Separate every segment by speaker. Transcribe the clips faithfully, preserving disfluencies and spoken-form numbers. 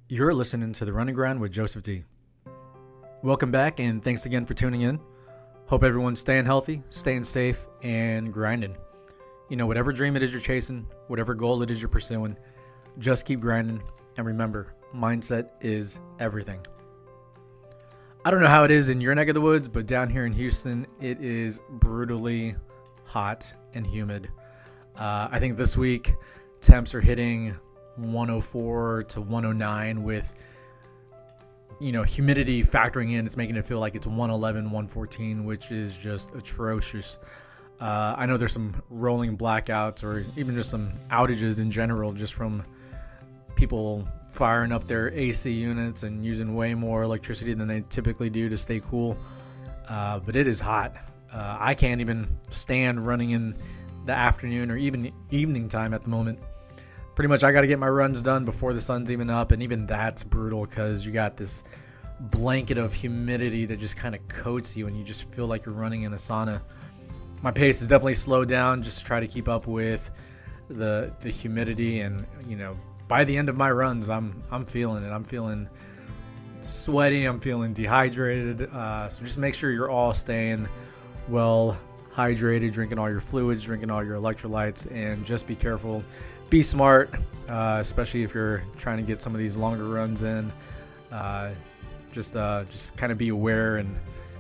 Speaker 1: You're listening to The Running Grind with Joseph D. Welcome back, and thanks again for tuning in. Hope everyone's staying healthy, staying safe, and grinding. You know, whatever dream it is you're chasing, whatever goal it is you're pursuing, just keep grinding. And remember, mindset is everything. I don't know how it is in your neck of the woods, but down here in Houston, it is brutally hot and humid. Uh, I think this week, temps are hitting one oh four to one oh nine with, you know, humidity factoring in. It's making it feel like it's one eleven, one fourteen, which is just atrocious. Uh, I know there's some rolling blackouts or even just some outages in general just from people firing up their A C units and using way more electricity than they typically do to stay cool. Uh, but it is hot. Uh, I can't even stand running in the afternoon or even evening time at the moment. Pretty much I got to get my runs done before the sun's even up, and even that's brutal because you got this blanket of humidity that just kind of coats you and you just feel like you're running in a sauna. My pace is definitely slowed down just to try to keep up with the the humidity, and you know, by the end of my runs I'm I'm feeling it. I'm feeling sweaty, I'm feeling dehydrated. Uh, so just make sure you're all staying well hydrated, drinking all your fluids, drinking all your electrolytes, and just be careful. Be smart, uh, especially if you're trying to get some of these longer runs in. Uh, just uh, just kind of be aware and,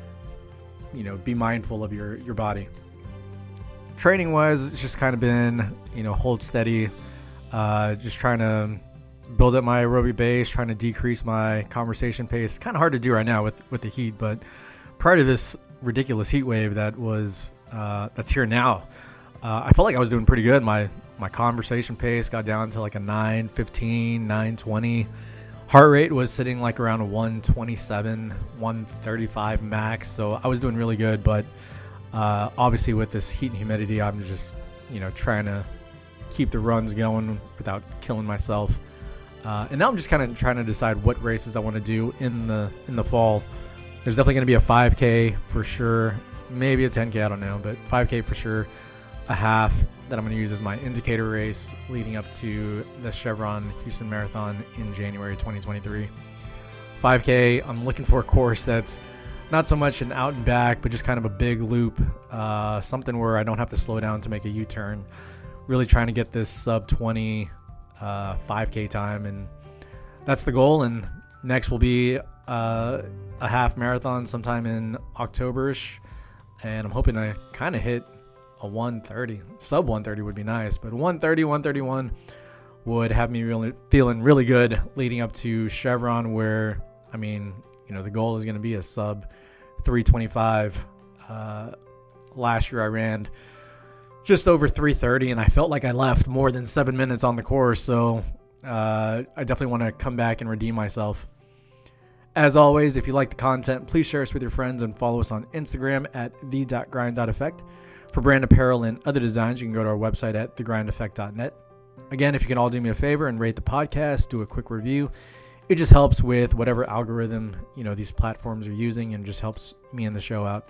Speaker 1: you know, be mindful of your, your body. Training wise, it's just kind of been, you know, hold steady. Uh, just trying to build up my aerobic base, trying to decrease my conversation pace. Kind of hard to do right now with, with the heat, but prior to this ridiculous heat wave that was uh, that's here now, uh, I felt like I was doing pretty good. My My conversation pace got down to like a nine fifteen, nine twenty. Heart rate was sitting like around a one twenty-seven, one thirty-five max. So I was doing really good. But uh, obviously with this heat and humidity, I'm just, you know, trying to keep the runs going without killing myself. Uh, and now I'm just kind of trying to decide what races I want to do in the in the fall. There's definitely going to be a five K for sure. Maybe a ten K, I don't know. But five K for sure. A half that I'm going to use as my indicator race leading up to the Chevron Houston Marathon in January twenty twenty-three. five K, I'm looking for a course that's not so much an out and back, but just kind of a big loop, uh, something where I don't have to slow down to make a U-turn. Really trying to get this sub twenty uh, five K time, and that's the goal. And next will be uh, a half marathon sometime in October-ish, and I'm hoping to kind of hit a one thirty. Sub one thirty would be nice, but one thirty, one thirty-one would have me really feeling really good leading up to Chevron, where, I mean, you know, the goal is going to be a sub three twenty-five. Uh, last year I ran just over three thirty, and I felt like I left more than seven minutes on the course, so uh, I definitely want to come back and redeem myself. As always, if you like the content, please share us with your friends and follow us on Instagram at the dot grind dot effect. For brand apparel and other designs, you can go to our website at the grind effect dot net. Again, if you can all do me a favor and rate the podcast, do a quick review. It just helps with whatever algorithm, you know, these platforms are using, and just helps me and the show out.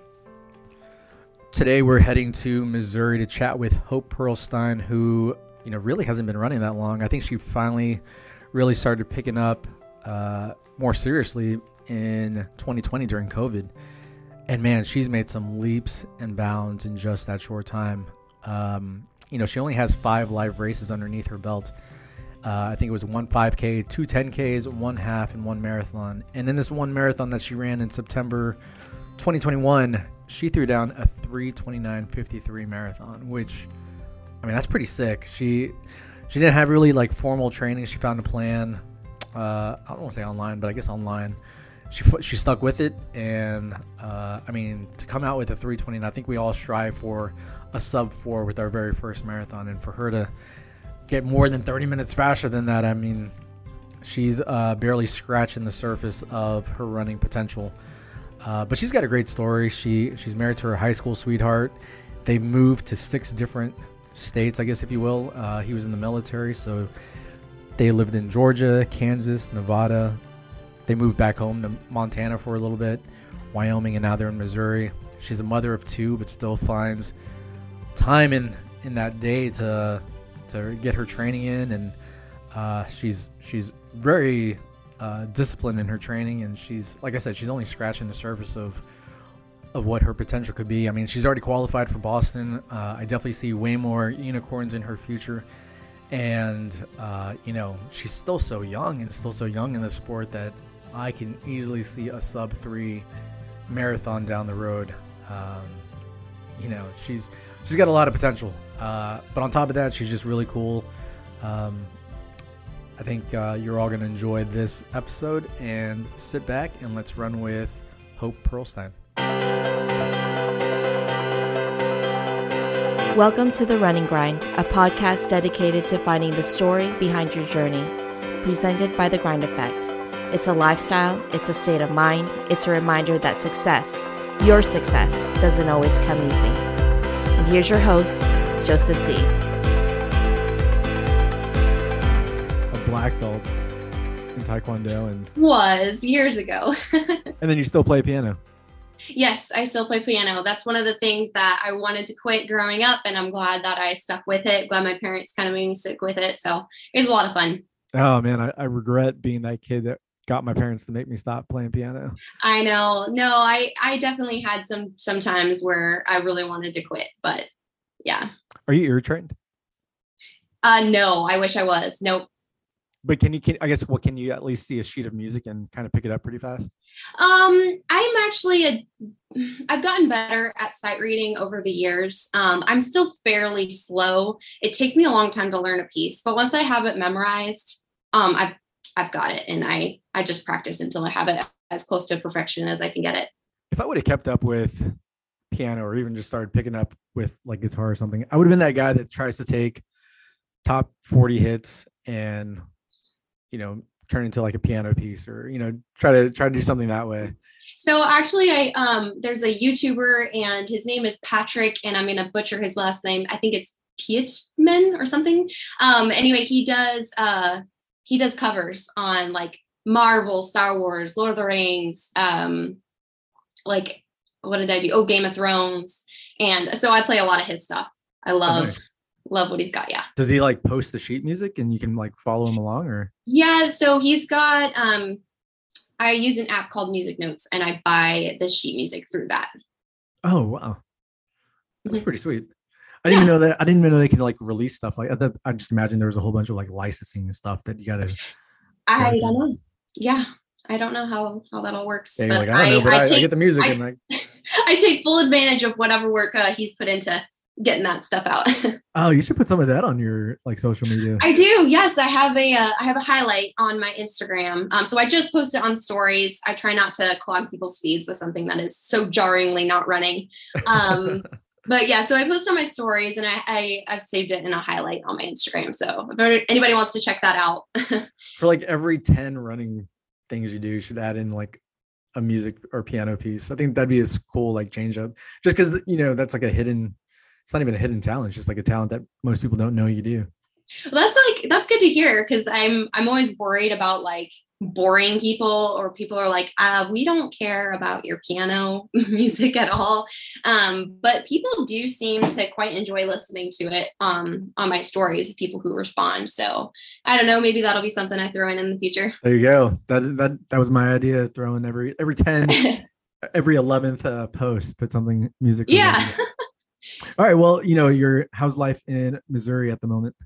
Speaker 1: Today we're heading to Missouri to chat with Hope Pearlstein, who, you know, really hasn't been running that long. I think she finally really started picking up uh, more seriously in twenty twenty during COVID. And man, she's made some leaps and bounds in just that short time. Um, you know, she only has five live races underneath her belt. Uh, I think it was one five K, two ten Ks, one half, and one marathon. And in this one marathon that she ran in September twenty twenty-one, she threw down a three twenty-nine fifty-three marathon, which, I mean, that's pretty sick. She she didn't have really like formal training. She found a plan. Uh, I don't want to say online, but I guess online. She she stuck with it, and uh, I mean, to come out with a three twenty, and I think we all strive for a sub four with our very first marathon, and for her to get more than thirty minutes faster than that, I mean, she's uh, barely scratching the surface of her running potential. Uh, but she's got a great story. She she's married to her high school sweetheart. They moved to six different states, I guess, if you will. Uh, he was in the military, so they lived in Georgia, Kansas, Nevada. They moved back home to Montana for a little bit, Wyoming, and now they're in Missouri. She's a mother of two, but still finds time in, in that day to to get her training in, and uh, she's she's very uh, discipline in her training, and she's, like I said, she's only scratching the surface of of what her potential could be. I mean, she's already qualified for Boston. Uh, I definitely see way more unicorns in her future. And, uh, you know, she's still so young and still so young in the sport that I can easily see a sub three marathon down the road. Um, you know, she's she's got a lot of potential. Uh, but on top of that, she's just really cool. Um, I think uh, you're all going to enjoy this episode, and sit back and let's run with Hope Pearlstein.
Speaker 2: Welcome to The Running Grind, a podcast dedicated to finding the story behind your journey, presented by The Grind Effect. It's a lifestyle, it's a state of mind, it's a reminder that success, your success, doesn't always come easy. And here's your host, Joseph D.
Speaker 1: A black belt in Taekwondo, and
Speaker 3: was years ago.
Speaker 1: and then you still play piano.
Speaker 3: Yes, I still play piano. That's one of the things that I wanted to quit growing up, and I'm glad that I stuck with it. Glad my parents kind of made me stick with it. So it was a lot of fun.
Speaker 1: Oh man, I, I regret being that kid that got my parents to make me stop playing piano.
Speaker 3: I know. No, I, I definitely had some some times where I really wanted to quit, but yeah. Are
Speaker 1: you ear trained?
Speaker 3: Uh, no, I wish I was. Nope.
Speaker 1: But can you, can, I guess, what, can you at least see a sheet of music and kind of pick it up pretty fast?
Speaker 3: Um, I'm actually a, I've gotten better at sight reading over the years. Um, I'm still fairly slow. It takes me a long time to learn a piece, but once I have it memorized, um, I've, I've got it, and I, I just practice until I have it as close to perfection as I can get it.
Speaker 1: If I would have kept up with piano, or even just started picking up with like guitar or something, I would have been that guy that tries to take top forty hits and, you know, turn into like a piano piece, or, you know, try to try to do something that way.
Speaker 3: So actually I, um, there's a YouTuber, and his name is Patrick, and I'm going to butcher his last name. I think it's Pietman or something. Um, anyway, he does, uh, he does covers on like Marvel, Star Wars, Lord of the Rings. Um, like, what did I do? Oh, Game of Thrones. And so I play a lot of his stuff. I love, oh, nice. love what he's got. Yeah.
Speaker 1: Does he like post the sheet music and you can like follow him along, or?
Speaker 3: Yeah. So he's got, um, I use an app called Music Notes, and I buy the sheet music through that.
Speaker 1: Oh, wow. That's pretty sweet. I didn't yeah. even know that. I didn't even know they could like release stuff like that. I just imagine there was a whole bunch of like licensing and stuff that you got to.
Speaker 3: I don't know. Yeah. I don't know how, how that all works.
Speaker 1: Yeah, but like, I don't know, but I, I, take, I get the music I, and like.
Speaker 3: I take full advantage of whatever work uh, he's put into getting that stuff out.
Speaker 1: Oh, you should put some of that on your like social media.
Speaker 3: I do. Yes. I have a, uh, I have a highlight on my Instagram. Um, so I just post it on stories. I try not to clog people's feeds with something that is so jarringly not running. Um, but yeah, so I post on my stories, and I, I I've saved it in a highlight on my Instagram. So if anybody wants to check that out.
Speaker 1: For like every ten running things you do, you should add in like a music or piano piece. I think that'd be a cool like change up, just because, you know, that's like a hidden, it's not even a hidden talent. It's just like a talent that most people don't know you do.
Speaker 3: Well, that's like, that's good to hear, because I'm, I'm always worried about like boring people, or people are like, uh, we don't care about your piano music at all. Um, but people do seem to quite enjoy listening to it um, on my stories, people who respond. So I don't know, maybe that'll be something I throw in in the future.
Speaker 1: There you go. That, that, that was my idea. Throwing every, every ten, every eleventh uh, post, put something music.
Speaker 3: Yeah.
Speaker 1: All right. Well, you know, your, how's life in Missouri at the moment?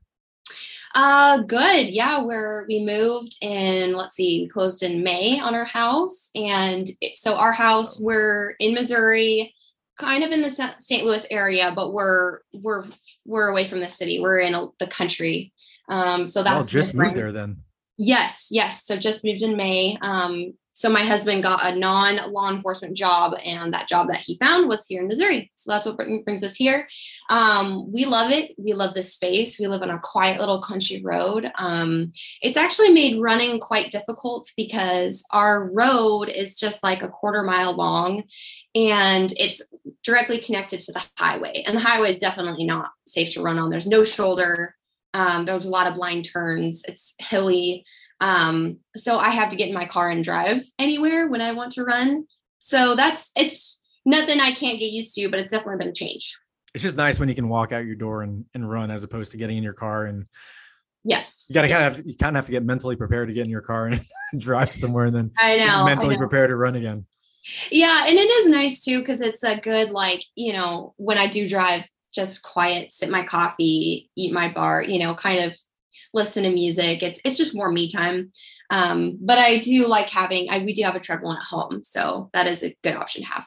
Speaker 3: Uh, good. Yeah. Where we moved in, let's see, we closed in May on our house. And it, so our house, we're in Missouri, kind of in the Saint Louis area, but we're, we're, we're away from the city. We're in a, the country. Um, so that's
Speaker 1: oh, just different. Moved there then.
Speaker 3: Yes. Yes. So just moved in May. Um, So my husband got a non-law enforcement job, and that job that he found was here in Missouri. So that's what brings us here. Um, we love it. We love the space. We live on a quiet little country road. Um, it's actually made running quite difficult, because our road is just like a quarter mile long, and it's directly connected to the highway. And the highway is definitely not safe to run on. There's no shoulder. Um, there's a lot of blind turns. It's hilly. Um, so I have to get in my car and drive anywhere when I want to run. So that's, it's nothing I can't get used to, but it's definitely been a change.
Speaker 1: It's just nice when you can walk out your door and, and run, as opposed to getting in your car and
Speaker 3: Yes.
Speaker 1: You gotta
Speaker 3: Yeah.
Speaker 1: kind of have, you kind of have to get mentally prepared to get in your car and drive somewhere, and then
Speaker 3: I know.
Speaker 1: mentally
Speaker 3: I know.
Speaker 1: prepared to run again.
Speaker 3: Yeah, and it is nice too because it's a good like you know when I do drive, just quiet, sip my coffee, eat my bar, you know, kind of listen to music. It's it's just more me time. Um, but I do like having. I we do have a treadmill at home, so that is a good option to have.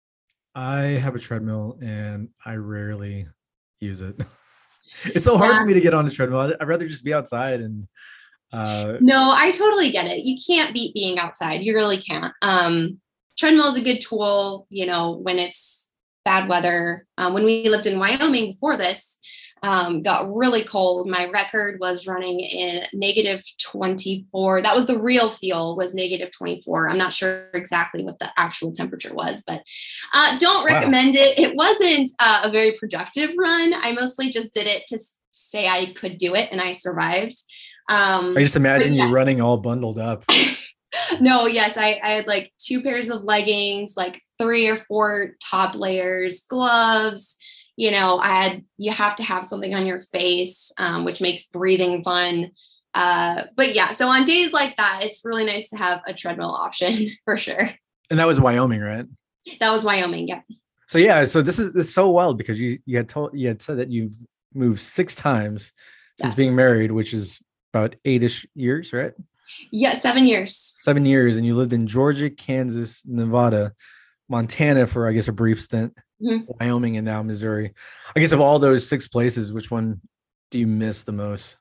Speaker 1: I have a treadmill and I rarely use it. It's so hard
Speaker 3: Yeah.
Speaker 1: for me to get on a treadmill. I'd, I'd rather just be outside and uh
Speaker 3: No, I totally get it. You can't beat being outside. You really can't. Um, treadmill is a good tool, you know, when it's bad weather. Um, when we lived in Wyoming before this, um, got really cold. My record was running in negative twenty-four. That was the real feel was negative twenty-four. I'm not sure exactly what the actual temperature was, but uh, don't
Speaker 1: Wow.
Speaker 3: recommend it. It wasn't uh, a very productive run. I mostly just did it to say I could do it and I survived. Um,
Speaker 1: I just imagine
Speaker 3: yeah.
Speaker 1: you running all bundled up.
Speaker 3: No, yes, I, I had like two pairs of leggings, like three or four top layers, gloves. You know, I had, you have to have something on your face, um, which makes breathing fun. Uh, but yeah, so on days like that, it's really nice to have a treadmill option for sure.
Speaker 1: And that was Wyoming, right?
Speaker 3: That was Wyoming. Yeah.
Speaker 1: So yeah, so this is it's so wild because you you had told you had said that you've moved six times since
Speaker 3: Yes.
Speaker 1: being married, which is about eight-ish years, right?
Speaker 3: Yeah, seven years.
Speaker 1: Seven years, and you lived in Georgia, Kansas, Nevada, Montana for I guess a brief stint,
Speaker 3: Mhm.
Speaker 1: Wyoming, and now Missouri. I guess of all those six places, which one do you miss the most?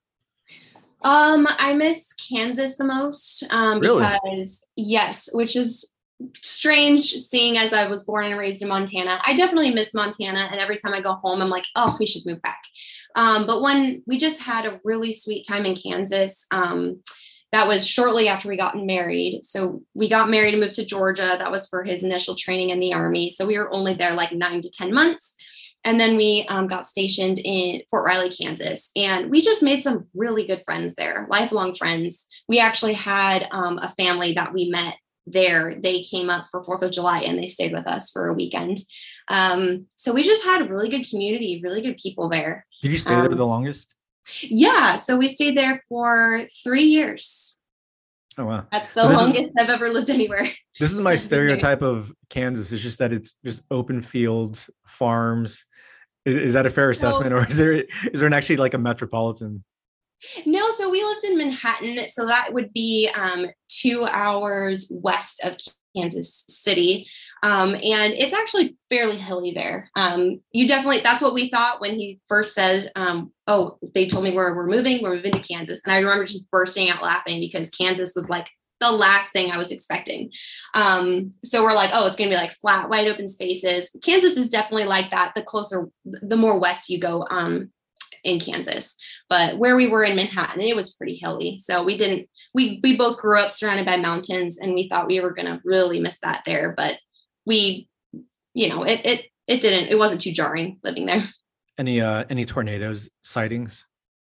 Speaker 3: Um, I miss Kansas the most, um,
Speaker 1: Really?
Speaker 3: because yes, which is strange seeing as I was born and raised in Montana. I definitely miss Montana. And every time I go home, I'm like, oh, we should move back. Um, but when we just had a really sweet time in Kansas, um, that was shortly after we got married. So we got married and moved to Georgia. That was for his initial training in the Army. So we were only there like nine to ten months. And then we um, got stationed in Fort Riley, Kansas. And we just made some really good friends there, lifelong friends. We actually had um, a family that we met there. They came up for fourth of July and they stayed with us for a weekend. Um, so we just had a really good community, really good people there.
Speaker 1: Did you stay
Speaker 3: Um,
Speaker 1: there the longest?
Speaker 3: Yeah. So we stayed there for three years.
Speaker 1: Oh wow.
Speaker 3: That's the
Speaker 1: So this is-
Speaker 3: longest I've ever lived anywhere.
Speaker 1: This is my
Speaker 3: Since being married.
Speaker 1: stereotype of Kansas. It's just that it's just open fields, farms. Is, is that a fair assessment, or is there is there an actually like a metropolitan?
Speaker 3: No, so we lived in Manhattan. So that would be um, two hours west of Kansas City. Um, and it's actually fairly hilly there. Um, you definitely, that's what we thought when he first said, um, oh, they told me where we're moving, we're moving to Kansas. And I remember just bursting out laughing because Kansas was like the last thing I was expecting. Um, so we're like, oh, it's going to be like flat, wide open spaces. Kansas is definitely like that. The closer, the more west you go, um, in Kansas, but where we were in Manhattan, it was pretty hilly. So we didn't, we, we both grew up surrounded by mountains and we thought we were going to really miss that there. But we, you know, it, it, it didn't, it wasn't too jarring living there.
Speaker 1: Any uh any tornadoes sightings?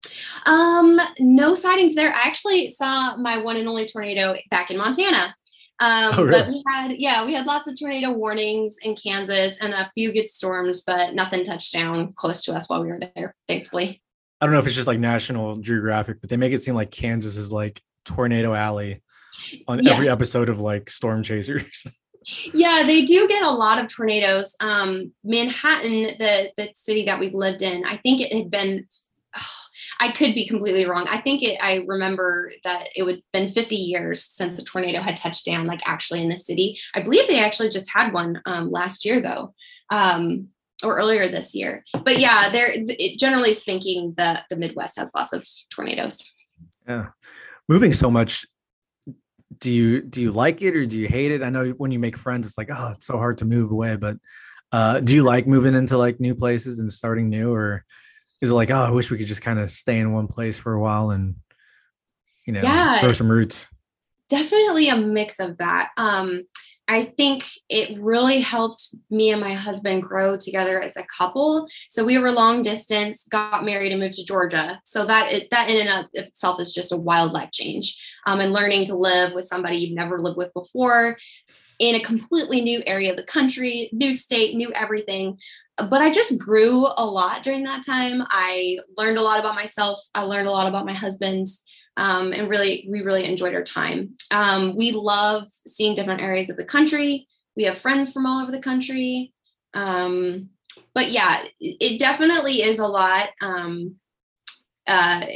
Speaker 3: Um, no sightings there. I actually saw my one and only tornado back in Montana. Um,
Speaker 1: Oh, really?
Speaker 3: But we had, yeah, we had lots of tornado warnings in Kansas and a few good storms, but nothing touched down close to us while we were there, thankfully.
Speaker 1: I don't know if it's just like National Geographic, but they make it seem like Kansas is like Tornado Alley on every
Speaker 3: Yes.
Speaker 1: episode of like Storm Chasers.
Speaker 3: Yeah, they do get a lot of tornadoes. Um, Manhattan, the the city that we lived in, I think it had been, oh, I could be completely wrong. I think it, I remember that it would been fifty years since the tornado had touched down, like actually in the city. I believe they actually just had one um, last year though, um, or earlier this year. But yeah, they're it, generally speaking, the, the Midwest has lots of tornadoes.
Speaker 1: Yeah. Moving so much. Do you do you like it or do you hate it? I know when you make friends, it's like, oh, it's so hard to move away. But uh, do you like moving into like new places and starting new, or is it like, oh, I wish we could just kind of stay in one place for a while and, you know,
Speaker 3: Yeah.
Speaker 1: grow some roots?
Speaker 3: Definitely a mix of that. Um, I think it really helped me and my husband grow together as a couple. So we were long distance, got married and moved to Georgia. So that it, that in and of itself is just a wild life change. Um, and learning to live with somebody you've never lived with before in a completely new area of the country, new state, new everything. but I just grew a lot during that time. I learned a lot about myself. I learned a lot about my husband. Um, and really, we really enjoyed our time. Um, we love seeing different areas of the country. We have friends from all over the country. Um, but yeah, it definitely is a lot. Um, uh,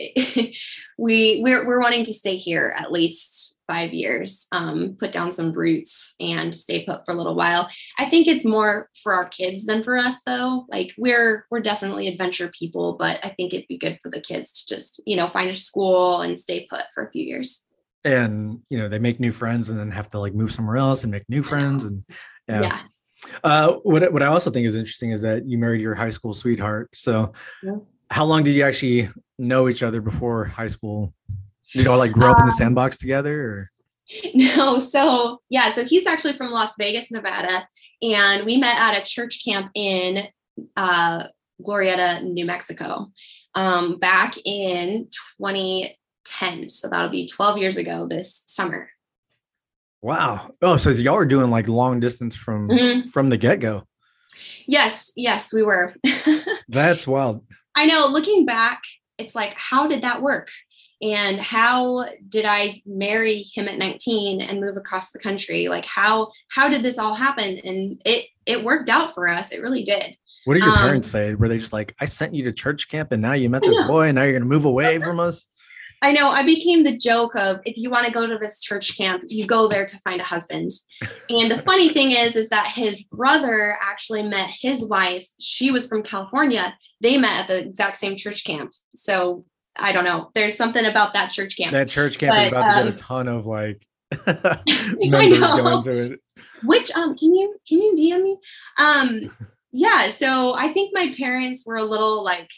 Speaker 3: we we're, we're wanting to stay here at least five years, um, put down some roots and stay put for a little while. I think it's more for our kids than for us though. Like we're, we're definitely adventure people, but I think it'd be good for the kids to just, you know, find a school and stay put for a few years.
Speaker 1: And, you know, they make new friends and then have to like move somewhere else and make new friends. And yeah.
Speaker 3: Yeah.
Speaker 1: Uh, what, what I also think is interesting is that you married your high school sweetheart. So
Speaker 3: Yeah.
Speaker 1: How long did you actually know each other before high school? Did you all like grow up in the sandbox together or?
Speaker 3: No, so yeah, so he's actually from Las Vegas, Nevada, and we met at a church camp in uh, Glorieta, New Mexico, um, back in twenty ten. So that'll be twelve years ago this summer.
Speaker 1: Wow. Oh, so y'all were doing like long distance from mm-hmm. from the get-go.
Speaker 3: Yes, yes, we were.
Speaker 1: That's wild.
Speaker 3: I know, looking back, it's like, how did that work? And how did I marry him at nineteen and move across the country? Like how, how did this all happen? And it, it worked out for us. It really did.
Speaker 1: What did your
Speaker 3: um,
Speaker 1: parents say? Were they just like, I sent you to church camp and now you met this boy and now you're going to move away from us?
Speaker 3: I know. I became the joke of, if you want to go to this church camp, you go there to find a husband. And the funny thing is, is that his brother actually met his wife. She was from California. They met at the exact same church camp. So I don't know. There's something about that church camp.
Speaker 1: That church camp but, is about um, to get a ton of like members going to it.
Speaker 3: Which um can you can you D M me? Um yeah, so I think my parents were a little like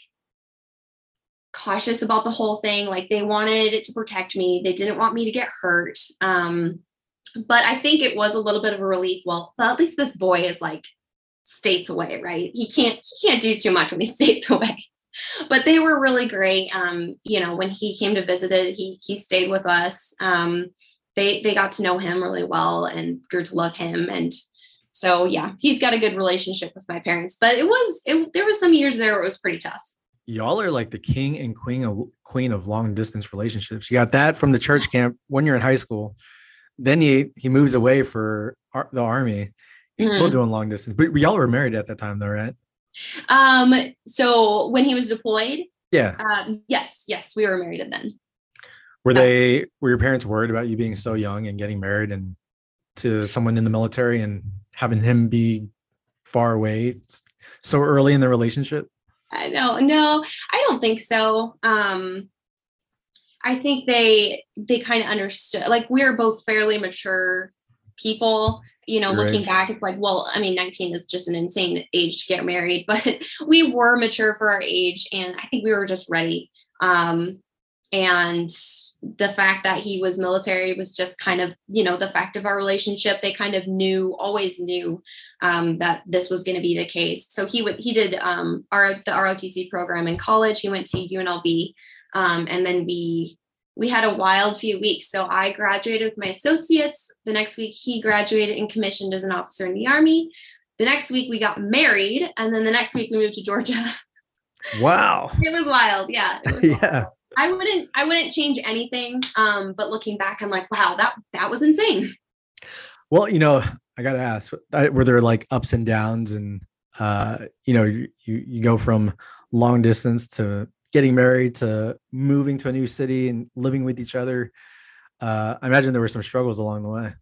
Speaker 3: cautious about the whole thing. Like they wanted it to protect me. They didn't want me to get hurt. Um, but I think it was a little bit of a relief. Well, well, at least this boy is like states away, right? He can't he can't do too much when he's states away. But they were really great. Um, you know, when he came to visit it, he he stayed with us. Um, they they got to know him really well and grew to love him. And so yeah, he's got a good relationship with my parents. But it was it there was some years there where it was pretty tough.
Speaker 1: Y'all are like the king and queen of queen of long distance relationships. You got that from the church camp when you're in high school. Then he he moves away for ar- the army. You're mm-hmm. still doing long distance, but y'all were married at that time, though, right?
Speaker 3: Um. So when he was deployed,
Speaker 1: yeah.
Speaker 3: Um, yes. Yes, we were married then.
Speaker 1: Were they? Were your parents worried about you being so young and getting married and to someone in the military and having him be far away so early in the relationship?
Speaker 3: I know. No, I don't think so. Um, I think they they kind of understood. Like we were both fairly mature people. You know, Your looking age. back, it's like, well, I mean, nineteen is just an insane age to get married, but we were mature for our age, and I think we were just ready. Um, and the fact that he was military was just kind of, you know, the fact of our relationship. They kind of knew, always knew um, that this was going to be the case. So he would, he did um, our the R O T C program in college. He went to U N L V, um, and then we. We had a wild few weeks. So I graduated with my associates. The next week he graduated and commissioned as an officer in the Army. The next week we got married. And then the next week we moved to Georgia.
Speaker 1: Wow.
Speaker 3: It was wild. Yeah. It was
Speaker 1: yeah.
Speaker 3: wild. I wouldn't, I wouldn't change anything. Um, but looking back, I'm like, wow, that, that was insane.
Speaker 1: Well, you know, I got to ask, were there like ups and downs and, uh, you know, you, you, you go from long distance to getting married to moving to a new city and living with each other. Uh, I imagine there were some struggles along the way.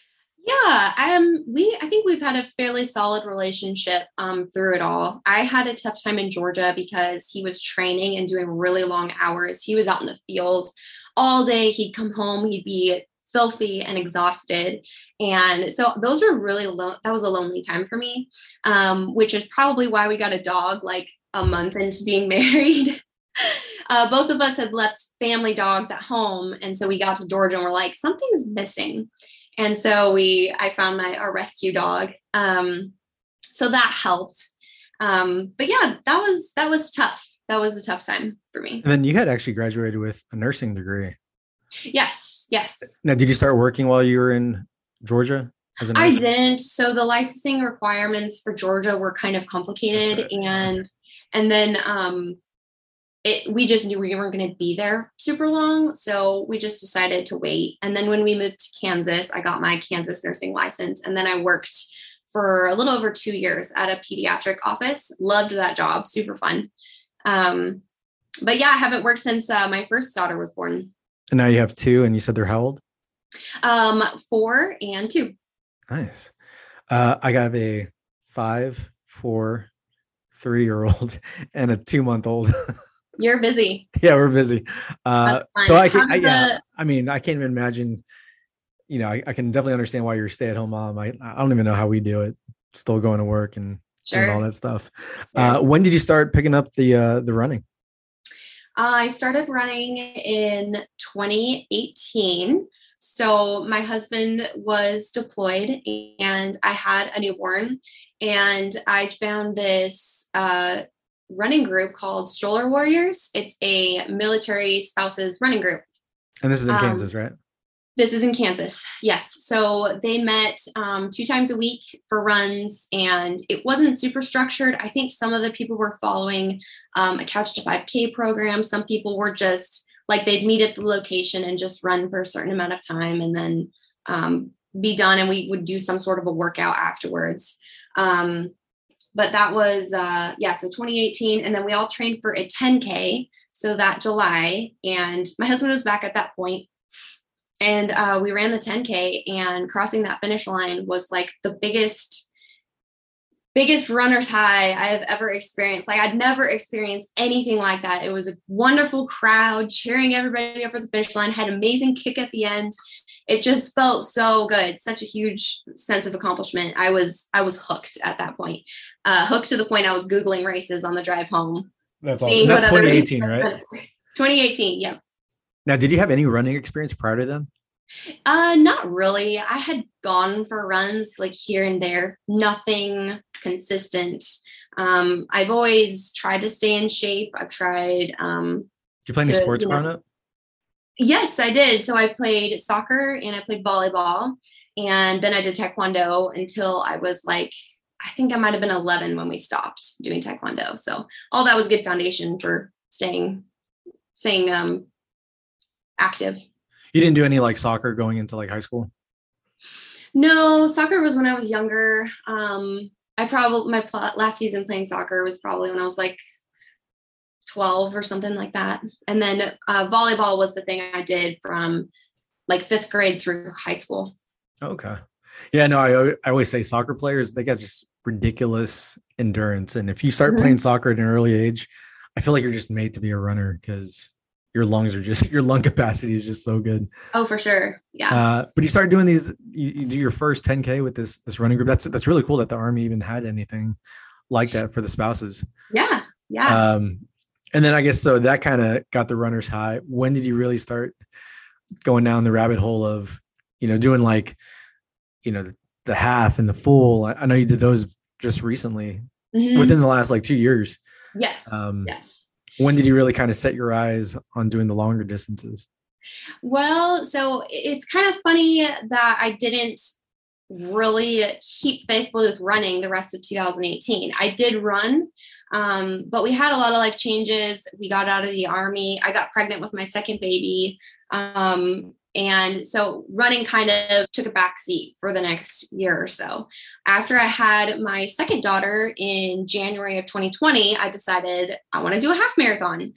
Speaker 3: Yeah, um, we I think we've had a fairly solid relationship um, through it all. I had a tough time in Georgia because he was training and doing really long hours. He was out in the field all day. He'd come home, he'd be filthy and exhausted. And so those were really, lo- that was a lonely time for me, um, which is probably why we got a dog like a month into being married. Uh, both of us had left family dogs at home. And so we got to Georgia and we're like, something's missing. And so we, I found my, our rescue dog. Um, so that helped. Um, but yeah, that was, that was tough. That was a tough time for me.
Speaker 1: And then you had actually graduated with a nursing degree.
Speaker 3: Yes. Yes.
Speaker 1: Now, did you start working while you were in Georgia? as a
Speaker 3: I
Speaker 1: nurse?
Speaker 3: didn't. So the licensing requirements for Georgia were kind of complicated,
Speaker 1: That's right.
Speaker 3: and and then um, it we just knew we weren't going to be there super long, so we just decided to wait. And then when we moved to Kansas, I got my Kansas nursing license, and then I worked for a little over two years at a pediatric office. Loved that job, super fun. Um, but yeah, I haven't worked since uh, my first daughter was born.
Speaker 1: And now you have two, and you said they're how old?
Speaker 3: Um, four and two.
Speaker 1: Nice. Uh, I got a five, four, three-year-old, and a two-month-old.
Speaker 3: You're busy.
Speaker 1: Yeah, we're busy. Uh, so I can, I, yeah,
Speaker 3: the-
Speaker 1: I mean, I can't even imagine. You know, I, I can definitely understand why you're a stay-at-home mom. I, I don't even know how we do it. Still going to work and
Speaker 3: Sure.
Speaker 1: doing all that stuff.
Speaker 3: Sure.
Speaker 1: Uh, when did you start picking up the uh, the running?
Speaker 3: I started running in twenty eighteen. So my husband was deployed and I had a newborn, and I found this uh, running group called Stroller Warriors. It's a military spouses running group.
Speaker 1: And this is in
Speaker 3: Um,
Speaker 1: Kansas, right?
Speaker 3: This is in Kansas. Yes. So they met um, two times a week for runs, and it wasn't super structured. I think some of the people were following um, a Couch to five K program. Some people were just like they'd meet at the location and just run for a certain amount of time and then um, be done. And we would do some sort of a workout afterwards. Um, but that was, uh, yeah, so twenty eighteen. And then we all trained for a ten K. So that July, and my husband was back at that point. And uh, we ran the ten K, and crossing that finish line was like the biggest, biggest runner's high I have ever experienced. Like I'd never experienced anything like that. It was a wonderful crowd cheering everybody over the finish line, had amazing kick at the end. It just felt so good. Such a huge sense of accomplishment. I was, I was hooked at that point, uh, hooked to the point I was Googling races on the drive home.
Speaker 1: That's awesome. That's twenty eighteen, right?
Speaker 3: twenty eighteen. Yep.
Speaker 1: Now, did you have any running experience prior to then?
Speaker 3: Uh, not really. I had gone for runs like here and there, nothing consistent. Um, I've always tried to stay in shape. I've tried. Um,
Speaker 1: Did you play any
Speaker 3: to,
Speaker 1: sports
Speaker 3: you know,
Speaker 1: growing up?
Speaker 3: Yes, I did. So I played soccer and I played volleyball, and then I did taekwondo until I was like, I think I might have been eleven when we stopped doing taekwondo. So all that was good foundation for staying, staying um, active.
Speaker 1: You didn't do any like soccer going into like high school?
Speaker 3: No, soccer was when I was younger. Um, I probably, my pl- last season playing soccer was probably when I was like twelve or something like that. And then uh, volleyball was the thing I did from like fifth grade through high school.
Speaker 1: Okay. Yeah, no, I, I always say soccer players, they got just ridiculous endurance. And if you start
Speaker 3: Mhm.
Speaker 1: playing soccer at an early age, I feel like you're just made to be a runner because your lungs are just, your lung capacity is just so good.
Speaker 3: Oh, for sure. Yeah.
Speaker 1: Uh, but you started doing these, you, you do your first ten K with this, this running group. That's, that's really cool that the Army even had anything like that for the spouses.
Speaker 3: yeah. Yeah.
Speaker 1: Um, and then I guess, so that kind of got the runner's high. When did you really start going down the rabbit hole of, you know, doing like, you know, the, the half and the full? I, I know you did those just recently
Speaker 3: Mhm.
Speaker 1: within the last like two years.
Speaker 3: Yes.
Speaker 1: Um,
Speaker 3: yes.
Speaker 1: When did you really kind of set your eyes on doing the longer distances?
Speaker 3: Well, so it's kind of funny that I didn't really keep faithful with running the rest of two thousand eighteen. I did run, um, but we had a lot of life changes. We got out of the Army. I got pregnant with my second baby. Um, and so running kind of took a back seat for the next year or so. After I had my second daughter in January of twenty twenty, I decided I want to do a half marathon.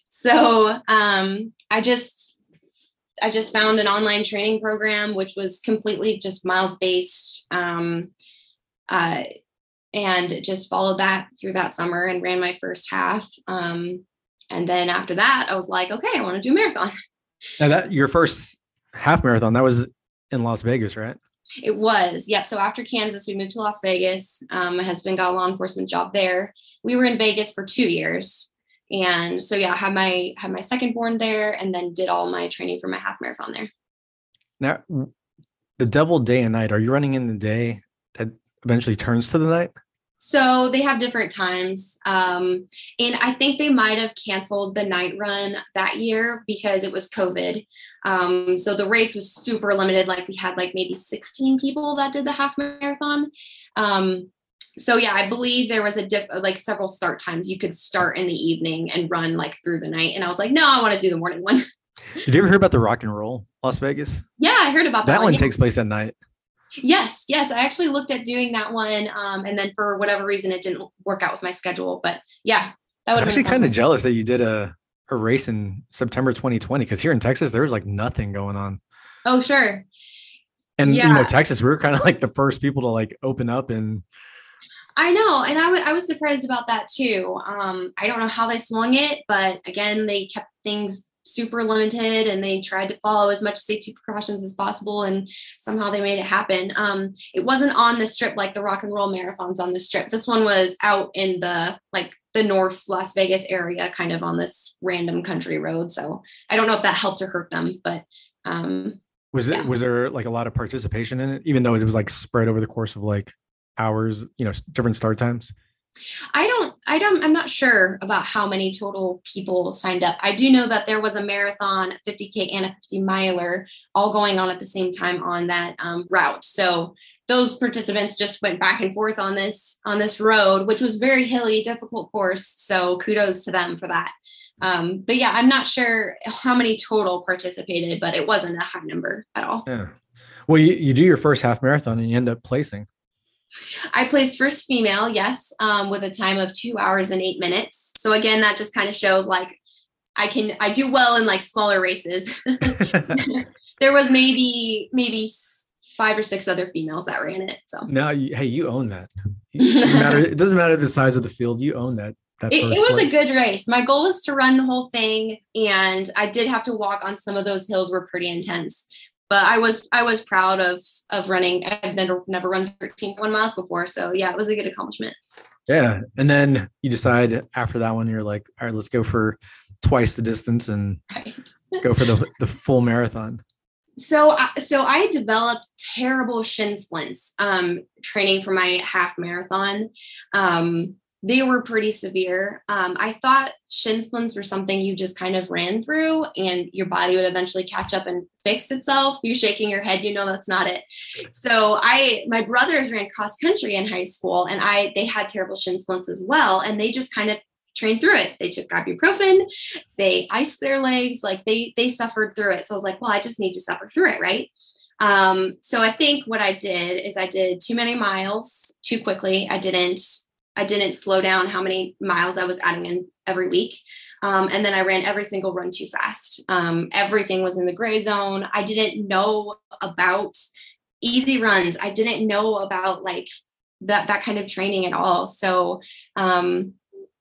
Speaker 3: So um, I just I just found an online training program, which was completely just miles based, um, uh, and just followed that through that summer and ran my first half. Um, and then after that, I was like, okay, I want to do a marathon.
Speaker 1: Now that your first half marathon, that was in Las Vegas, right?
Speaker 3: It was. Yep. So after Kansas, we moved to Las Vegas. Um, my husband got a law enforcement job there. We were in Vegas for two years. And so, yeah, I had my, had my second born there, and then did all my training for my half marathon there.
Speaker 1: Now, the double day and night, are you running in the day that eventually turns to the night?
Speaker 3: So they have different times. Um, and I think they might have canceled the night run that year because it was COVID. Um, so the race was super limited. Like we had like maybe sixteen people that did the half marathon. Um, so yeah, I believe there was a diff like several start times. You could start in the evening and run like through the night. And I was like, no, I want to do the morning one.
Speaker 1: Did you ever hear about the Rock and Roll Las Vegas?
Speaker 3: Yeah, I heard about that,
Speaker 1: that one.
Speaker 3: one
Speaker 1: Yeah. takes place at night.
Speaker 3: Yes, yes. I actually looked at doing that one. Um, and then for whatever reason, it didn't work out with my schedule. But yeah, that would
Speaker 1: I'm actually kind of jealous that you did a, a race in September twenty twenty, because here in Texas, there was like nothing going on.
Speaker 3: Oh, sure.
Speaker 1: And,
Speaker 3: yeah.
Speaker 1: you know, Texas, we were kind of like the first people to like open up. And
Speaker 3: I know. And I, w- I was surprised about that too. Um, I don't know how they swung it, but again, they kept things super limited and they tried to follow as much safety precautions as possible, and somehow they made it happen. Um, it wasn't on the strip like the Rock and Roll marathons on the strip. This one was out in the like the North Las Vegas area, kind of on this random country road. So I don't know if that helped or hurt them, but um,
Speaker 1: was it,
Speaker 3: yeah.
Speaker 1: was there like a lot of participation in it, even though it was like spread over the course of like hours, you know, different start times?
Speaker 3: I don't, I don't, I'm not sure about how many total people signed up. I do know that there was a marathon, fifty K and a fifty miler all going on at the same time on that um, route. So those participants just went back and forth on this, on this road, which was very hilly, difficult course. So kudos to them for that. Um, but yeah, I'm not sure how many total participated, but it wasn't a high number at all.
Speaker 1: Yeah. Well, you, you do your first half marathon and you end up placing.
Speaker 3: I placed first female, yes, um, with a time of two hours and eight minutes. So again, that just kind of shows like I can, I do well in like smaller races. There was maybe, maybe five or six other females that ran it. So
Speaker 1: no, you, hey, you own that. It doesn't matter. It doesn't matter the size of the field. You own that. that
Speaker 3: it, it was
Speaker 1: place.
Speaker 3: a good race. My goal was to run the whole thing, and I did have to walk on some of those hills were pretty intense. But I was I was proud of of running. I've never never run thirteen point one miles before, so yeah, it was a good accomplishment.
Speaker 1: Yeah, and then you decide after that one, you're like, all right, let's go for twice the distance and right. go for the the full marathon.
Speaker 3: So so I developed terrible shin splints um, training for my half marathon. Um, They were pretty severe. Um, I thought shin splints were something you just kind of ran through and your body would eventually catch up and fix itself. You shaking your head, you know, that's not it. So I, my brothers ran cross country in high school, and I, they had terrible shin splints as well. And they just kind of trained through it. They took ibuprofen, they iced their legs, like they, they suffered through it. So I was like, well, I just need to suffer through it. Right. Um, so I think what I did is I did too many miles too quickly. I didn't I didn't slow down how many miles I was adding in every week. Um, and then I ran every single run too fast. Um, everything was in the gray zone. I didn't know about easy runs. I didn't know about like that, that kind of training at all. So um,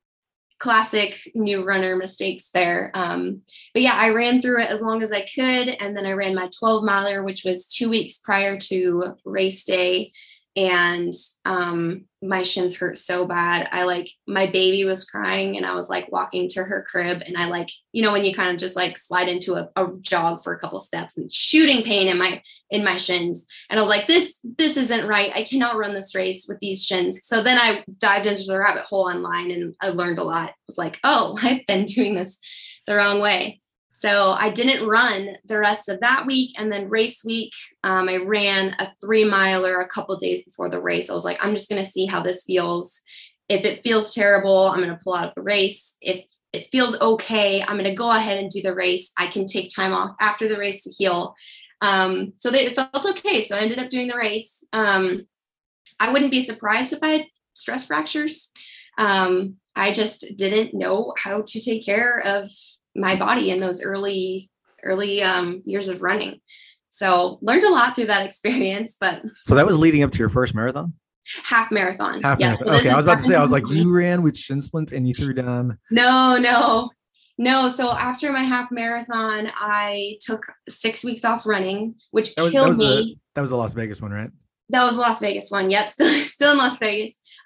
Speaker 3: classic new runner mistakes there. Um, but yeah, I ran through it as long as I could. And then I ran my twelve miler, which was two weeks prior to race day. And um, my shins hurt so bad. I like, my baby was crying and I was like walking to her crib, and I like, you know, when you kind of just like slide into a, a jog for a couple steps and shooting pain in my, in my shins. And I was like, this, this isn't right. I cannot run this race with these shins. So then I dived into the rabbit hole online and I learned a lot. I was like, oh, I've been doing this the wrong way. So I didn't run the rest of that week. And then race week, um, I ran a three miler a couple of days before the race. I was like, I'm just going to see how this feels. If it feels terrible, I'm going to pull out of the race. If it feels okay, I'm going to go ahead and do the race. I can take time off after the race to heal. Um, so they, it felt okay. So I ended up doing the race. Um, I wouldn't be surprised if I had stress fractures. Um, I just didn't know how to take care of my body in those early, early um, years of running. So learned a lot through that experience, but.
Speaker 1: So that was leading up to your first marathon?
Speaker 3: Half marathon.
Speaker 1: Half
Speaker 3: yeah,
Speaker 1: marathon.
Speaker 3: so
Speaker 1: okay. I was about to say, I was like, you ran with shin splints and you threw down.
Speaker 3: No, no, no. So after my half marathon, I took six weeks off running, which
Speaker 1: that was,
Speaker 3: killed
Speaker 1: that was
Speaker 3: me.
Speaker 1: The, that was the Las Vegas one, right?
Speaker 3: That was the Las Vegas one. Yep. Still, still in Las Vegas.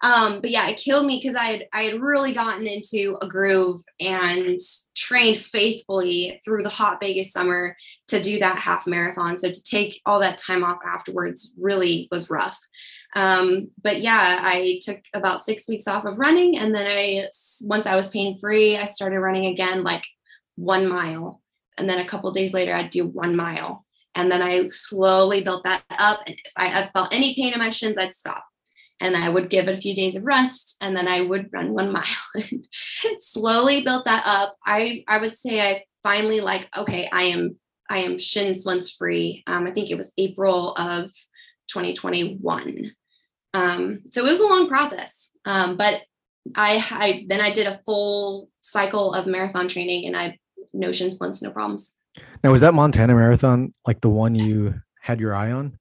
Speaker 3: Um, but yeah, it killed me because I had I had really gotten into a groove and trained faithfully through the hot Vegas summer to do that half marathon. So to take all that time off afterwards really was rough. Um, but yeah, I took about six weeks off of running. And then I, once I was pain free, I started running again, like one mile. And then a couple of days later, I'd do one mile. And then I slowly built that up. And if I, I felt any pain in my shins, I'd stop. And I would give it a few days of rest. And then I would run one mile. Slowly built that up. I, I would say I finally like, okay, I am, I am shin splints free. Um, I think it was April of twenty twenty-one. Um, so it was a long process. Um, but I, I, then I did a full cycle of marathon training and I no shin splints, no problems.
Speaker 1: Now, was that Montana Marathon like the one you had your eye on?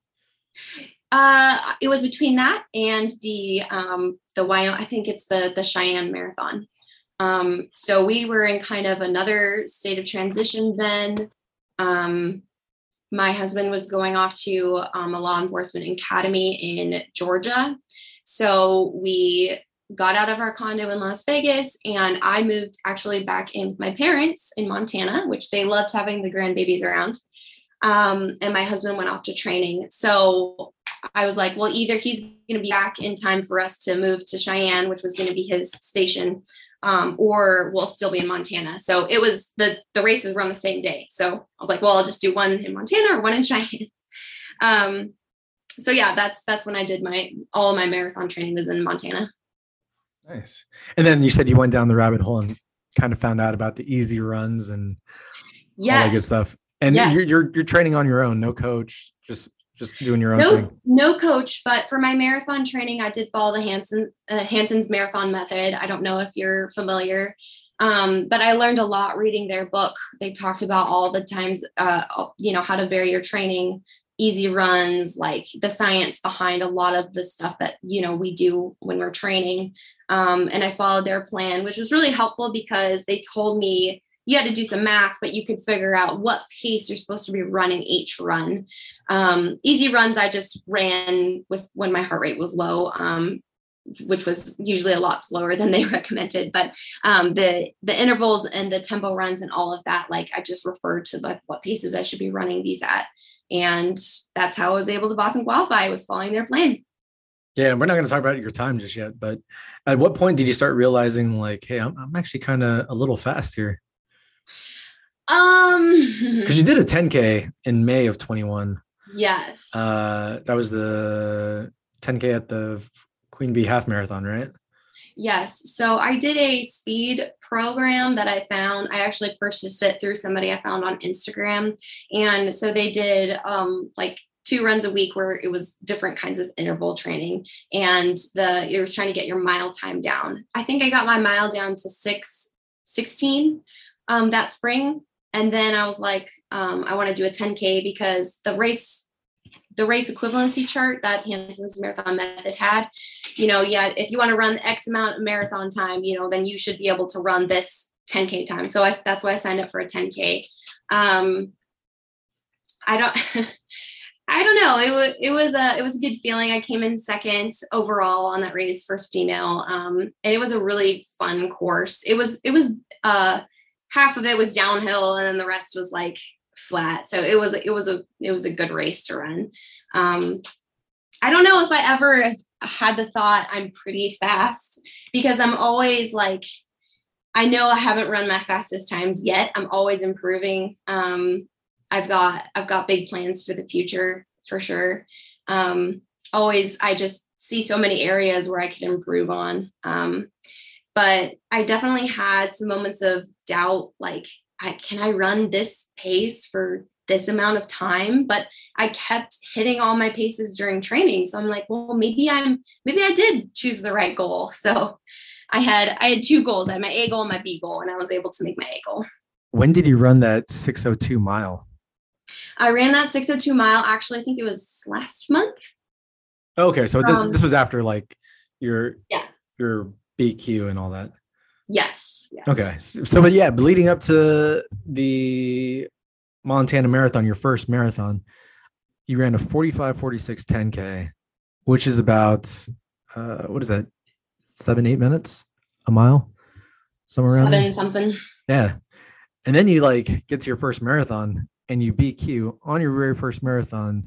Speaker 3: Uh, it was between that and the, um, the Wyoming, I think it's the, the Cheyenne Marathon. Um, so we were in kind of another state of transition then. Um, my husband was going off to um, a law enforcement academy in Georgia. So we got out of our condo in Las Vegas and I moved actually back in with my parents in Montana, which they loved having the grandbabies around. Um, and my husband went off to training. So I was like, well, either he's going to be back in time for us to move to Cheyenne, which was going to be his station, um, or we'll still be in Montana. So it was the, the races were on the same day. So I was like, well, I'll just do one in Montana or one in Cheyenne. Um, so yeah, that's, that's when I did my, all of my marathon training was in Montana.
Speaker 1: Nice. And then you said you went down the rabbit hole and kind of found out about the easy runs and yes. all that good stuff. And yes. you're, you're, you're training on your own, no coach, just, just doing your own
Speaker 3: no,
Speaker 1: thing.
Speaker 3: No coach, but for my marathon training, I did follow the Hanson, uh, Hanson's marathon method. I don't know if you're familiar, um, but I learned a lot reading their book. They talked about all the times, uh, you know, how to vary your training, easy runs, like the science behind a lot of the stuff that, you know, we do when we're training. Um, and I followed their plan, which was really helpful because they told me you had to do some math, but you could figure out what pace you're supposed to be running each run. Um, easy runs, I just ran with when my heart rate was low, um, which was usually a lot slower than they recommended. But um, the the intervals and the tempo runs and all of that, like I just referred to like what paces I should be running these at. And that's how I was able to Boston qualify, was following their plan.
Speaker 1: Yeah, we're not going to talk about your time just yet, but at what point did you start realizing like, hey, I'm, I'm actually kind of a little fast here?
Speaker 3: Um,
Speaker 1: because you did a ten K in May of twenty-one.
Speaker 3: Yes.
Speaker 1: Uh, that was the ten K at the Queen Bee Half Marathon, right?
Speaker 3: Yes. So I did a speed program that I found. I actually purchased it through somebody I found on Instagram. And so they did um, like two runs a week where it was different kinds of interval training. And the it was trying to get your mile time down. I think I got my mile down to six sixteen um, that spring. And then I was like, um, I want to do a ten K because the race, the race equivalency chart that Hanson's marathon method had, you know, yeah, if you want to run X amount of marathon time, you know, then you should be able to run this ten K time. So I, that's why I signed up for a ten K. Um, I don't, I don't know. It was, it was a, it was a good feeling. I came in second overall on that race, first female. Um, and it was a really fun course. It was, it was, uh, half of it was downhill and then the rest was like flat. So it was, it was a, it was a good race to run. Um, I don't know if I ever had the thought I'm pretty fast because I'm always like, I know I haven't run my fastest times yet. I'm always improving. Um, I've got, I've got big plans for the future for sure. Um, always, I just see so many areas where I could improve on. Um, But I definitely had some moments of doubt, like, I, can I run this pace for this amount of time? But I kept hitting all my paces during training. So I'm like, well, maybe I'm, maybe I did choose the right goal. So I had, I had two goals. I had my A goal and my B goal, and I was able to make my A goal.
Speaker 1: When did you run that six oh two mile?
Speaker 3: I ran that six oh two mile. Actually, I think it was last month.
Speaker 1: Okay. So this,
Speaker 3: Um,
Speaker 1: this was after like your,
Speaker 3: yeah.
Speaker 1: your B Q and all that.
Speaker 3: Yes. yes.
Speaker 1: Okay. So, but yeah, leading up to the Montana Marathon, your first marathon, you ran a forty-five forty-six ten K, which is about, uh, what is that? seven, eight minutes a mile, somewhere around
Speaker 3: Seven
Speaker 1: there.
Speaker 3: something.
Speaker 1: Yeah. And then you like get to your first marathon and you B Q on your very first marathon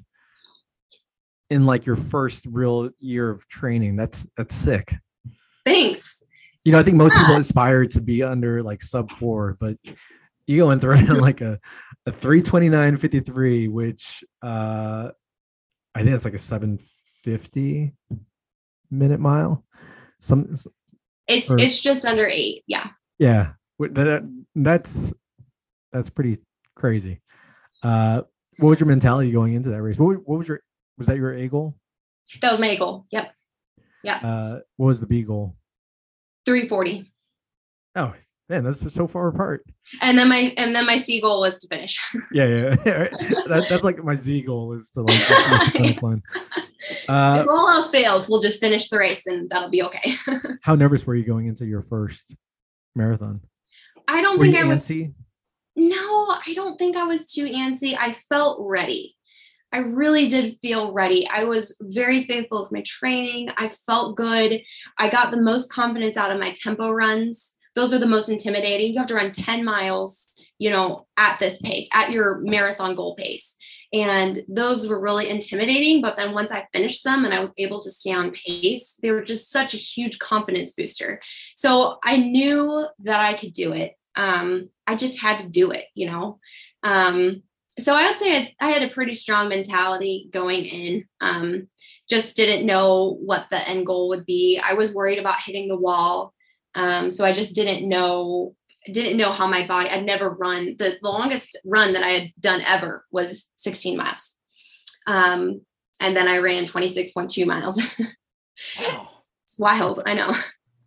Speaker 1: in like your first real year of training. That's that's sick.
Speaker 3: Thanks.
Speaker 1: You know, I think most
Speaker 3: Yeah.
Speaker 1: people aspire to be under like sub four, but you go and throw in like a, a three twenty-nine fifty-three, which uh I think it's like a seven fifty minute mile. Some
Speaker 3: It's
Speaker 1: or,
Speaker 3: it's just under eight. Yeah.
Speaker 1: yeah. That, that's that's pretty crazy. Uh what was your mentality going into that race? What, what was your was that your A goal?
Speaker 3: That was my goal. Yep. Yeah.
Speaker 1: Uh what was the B goal?
Speaker 3: three forty.
Speaker 1: Oh man, that's so far apart.
Speaker 3: And then my and then my C goal was to finish.
Speaker 1: Yeah, yeah. that, that's like my Z goal is to like get to the finish line. Uh,
Speaker 3: if all else fails, we'll just finish the race and that'll be okay.
Speaker 1: How nervous were you going into your first marathon?
Speaker 3: I don't
Speaker 1: Were
Speaker 3: think
Speaker 1: you
Speaker 3: I was.
Speaker 1: antsy?
Speaker 3: No, I don't think I was too antsy. I felt ready. I really did feel ready. I was very faithful with my training. I felt good. I got the most confidence out of my tempo runs. Those are the most intimidating. You have to run ten miles, you know, at this pace, at your marathon goal pace. And those were really intimidating. But then once I finished them and I was able to stay on pace, they were just such a huge confidence booster. So I knew that I could do it. Um, I just had to do it, you know. Um, so I would say I, I had a pretty strong mentality going in. Um, just didn't know what the end goal would be. I was worried about hitting the wall. Um, so I just didn't know, didn't know how my body, I'd never run. The, the longest run that I had done ever was sixteen miles. Um, and then I ran twenty-six point two miles.
Speaker 1: Wow.
Speaker 3: It's wild. I know.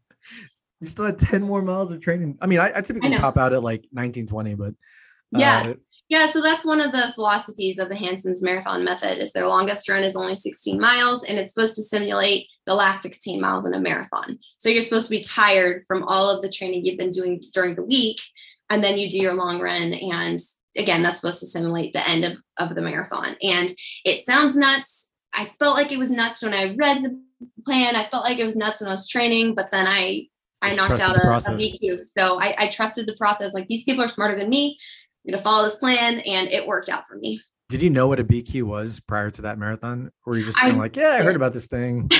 Speaker 1: You still had ten more miles of training. I mean, I, I typically
Speaker 3: I know.
Speaker 1: top out at like nineteen, twenty, but uh,
Speaker 3: Yeah. Yeah. So that's one of the philosophies of the Hanson's Marathon Method is their longest run is only sixteen miles and it's supposed to simulate the last sixteen miles in a marathon. So you're supposed to be tired from all of the training you've been doing during the week. And then you do your long run. And again, that's supposed to simulate the end of, of the marathon. And it sounds nuts. I felt like it was nuts when I read the plan. I felt like it was nuts when I was training, but then I, I
Speaker 1: Just
Speaker 3: knocked
Speaker 1: trusted
Speaker 3: out
Speaker 1: the
Speaker 3: a, a
Speaker 1: process.
Speaker 3: B Q. So I, I trusted the process. Like these people are smarter than me. I'm going to follow this plan. And it worked out for me.
Speaker 1: Did you know what a B Q was prior to that marathon? Or were you just kind
Speaker 3: I-
Speaker 1: of like, yeah, I heard about this thing?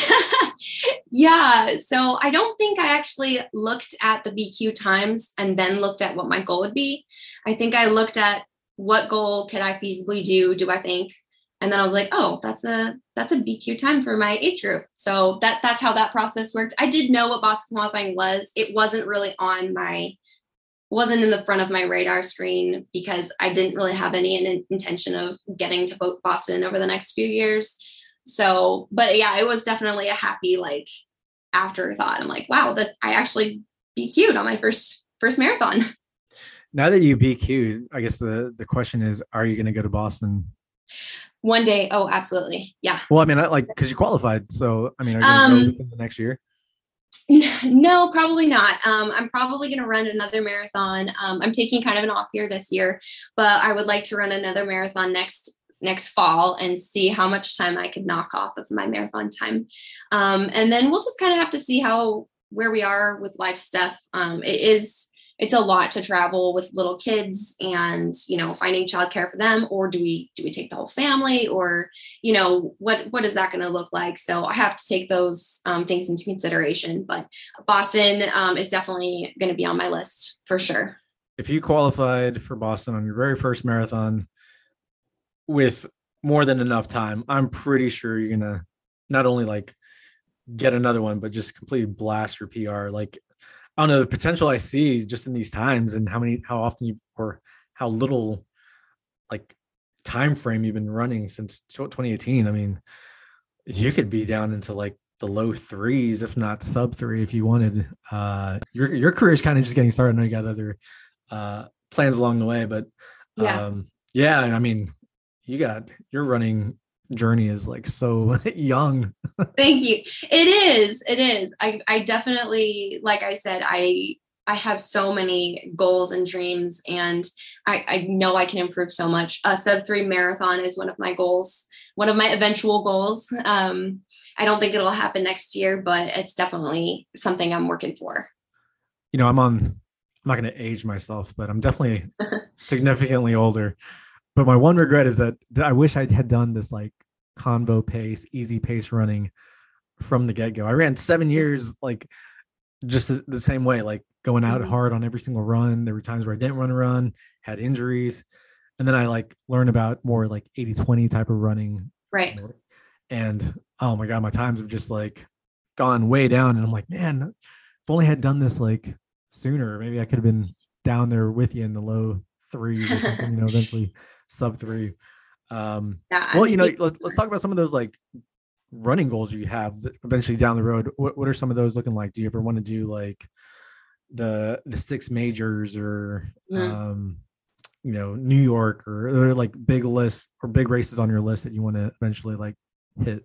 Speaker 3: Yeah. So I don't think I actually looked at the B Q times and then looked at what my goal would be. I think I looked at what goal could I feasibly do, do I think? And then I was like, oh, that's a that's a B Q time for my age group. So that that's how that process worked. I did know what Boston qualifying was. It wasn't really on my wasn't in the front of my radar screen because I didn't really have any in- intention of getting to Boston over the next few years. So, but yeah, it was definitely a happy, like, afterthought. I'm like, wow, that I actually B Q'd on my first, first marathon.
Speaker 1: Now that you B Q'd, I guess the, the question is, are you going to go to Boston?
Speaker 3: One day. Oh, absolutely. Yeah.
Speaker 1: Well, I mean, I like, cause you qualified. So, I mean, are you going to
Speaker 3: Um,
Speaker 1: go within the next year?
Speaker 3: No, probably not. Um, I'm probably going to run another marathon. Um, I'm taking kind of an off year this year, but I would like to run another marathon next next fall and see how much time I could knock off of my marathon time. Um, and then we'll just kind of have to see how where we are with life stuff. Um, it is it's a lot to travel with little kids and, you know, finding childcare for them, or do we do we take the whole family, or, you know, what what is that going to look like? So I have to take those um, things into consideration. But Boston um, is definitely going to be on my list for sure.
Speaker 1: If you qualified for Boston on your very first marathon with more than enough time, I'm pretty sure you're going to not only like get another one, but just completely blast your P R. Like, I don't know, the potential I see just in these times and how many, how often you, or how little like time frame you've been running since twenty eighteen. I mean, you could be down into like the low threes, if not sub three, if you wanted. Uh, your your career is kind of just getting started. I know you got other uh, plans along the way, but
Speaker 3: Yeah.
Speaker 1: um, yeah, I mean, you got your running journey is like so young.
Speaker 3: Thank you. It is. It is. I, I definitely, like I said, I I have so many goals and dreams, and I, I know I can improve so much. A sub three marathon is one of my goals, one of my eventual goals. Um, I don't think it'll happen next year, but it's definitely something I'm working for.
Speaker 1: You know, I'm on, I'm not going to age myself, but I'm definitely significantly older. But my one regret is that I wish I had done this like convo pace, easy pace running from the get go. I ran seven years, like just the same way, like going out mm-hmm. hard on every single run. There were times where I didn't run a run, had injuries. And then I like learned about more like eighty twenty type of running.
Speaker 3: Right.
Speaker 1: And oh my God, my times have just like gone way down. And I'm like, man, if only I had done this like sooner, maybe I could have been down there with you in the low threes or something, you know, eventually sub three. Um, yeah, well, you know, let's, let's talk about some of those like running goals you have eventually down the road. What, what are some of those looking like? Do you ever want to do like the the six majors or mm. um you know, New York, or, or like big lists or big races on your list that you want to eventually like hit?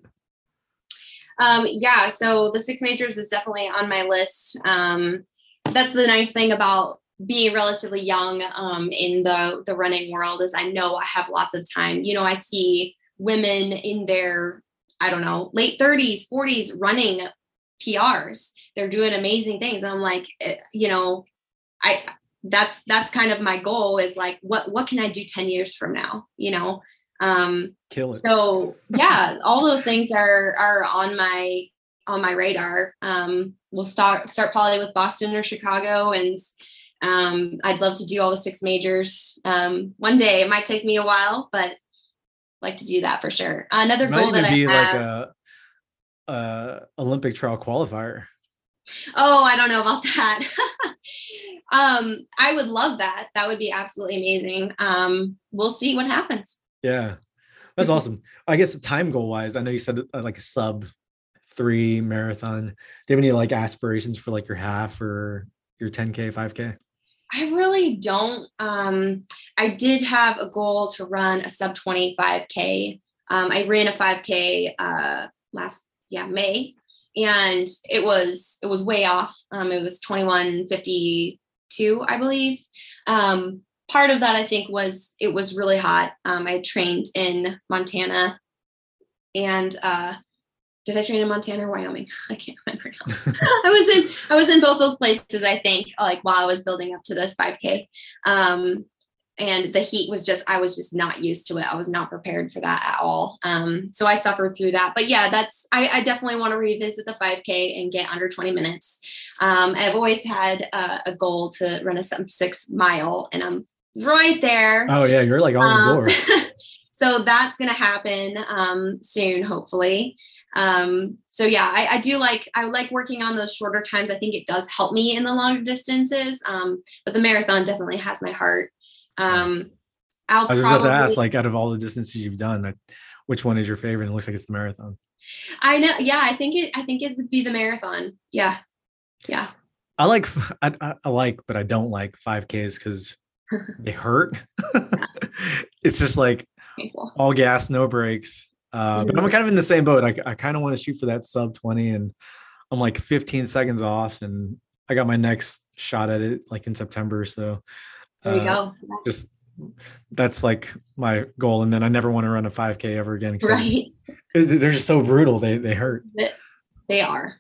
Speaker 3: Um yeah, so the six majors is definitely on my list. Um that's the nice thing about being relatively young um in the the running world, is I know I have lots of time. You know, I see women in their, I don't know, late thirties, forties running P Rs. They're doing amazing things. And I'm like, you know, I, that's, that's kind of my goal, is like, what, what can I do ten years from now? You know? Um,
Speaker 1: Kill it.
Speaker 3: So yeah, all those things are, are on my, on my radar. Um, we'll start, start probably with Boston or Chicago. And um, I'd love to do all the six majors. Um, one day. It might take me a while, but like to do that for sure. Another goal that I have.
Speaker 1: Like a, a Olympic trial qualifier.
Speaker 3: Oh, I don't know about that. um, I would love that. That would be absolutely amazing. Um, we'll see what happens.
Speaker 1: Yeah, that's awesome. I guess time goal wise, I know you said uh, like a sub three marathon. Do you have any like aspirations for like your half or your ten K, five K?
Speaker 3: I really don't. Um, I did have a goal to run a sub twenty-five K. Um, I ran a five K uh, last, yeah, May, and it was, it was way off. Um, it was twenty-one fifty-two, I believe. Um, part of that, I think, was, it was really hot. Um, I trained in Montana, and uh, did I train in Montana or Wyoming? I can't remember now. I was in, I was in both those places, I think, like while I was building up to this five K. Um, and the heat was just, I was just not used to it. I was not prepared for that at all. Um, so I suffered through that, but yeah, that's, I, I definitely want to revisit the five K and get under twenty minutes. Um, I've always had uh, a goal to run a sub six mile, and I'm right there.
Speaker 1: Oh yeah. You're like on um, the door.
Speaker 3: So that's going to happen um, soon, hopefully. Um, so yeah, I, I do like, I like working on those shorter times. I think it does help me in the longer distances. Um, but the marathon definitely has my heart. Um, I'll
Speaker 1: I was
Speaker 3: probably
Speaker 1: about to ask, like, out of all the distances you've done, like, which one is your favorite? It looks like it's the marathon.
Speaker 3: I know. Yeah. I think it, I think it would be the marathon. Yeah. Yeah.
Speaker 1: I like, I, I, I like, but I don't like five Ks because they hurt. It's just like painful. All gas, no brakes. Uh, mm-hmm. But I'm kind of in the same boat. I, I kind of want to shoot for that sub twenty, and I'm like fifteen seconds off, and I got my next shot at it like in September. So
Speaker 3: there you uh, go.
Speaker 1: Just that's like my goal. And then I never want to run a five K ever again.
Speaker 3: Right.
Speaker 1: They're just so brutal. They, they hurt.
Speaker 3: They are.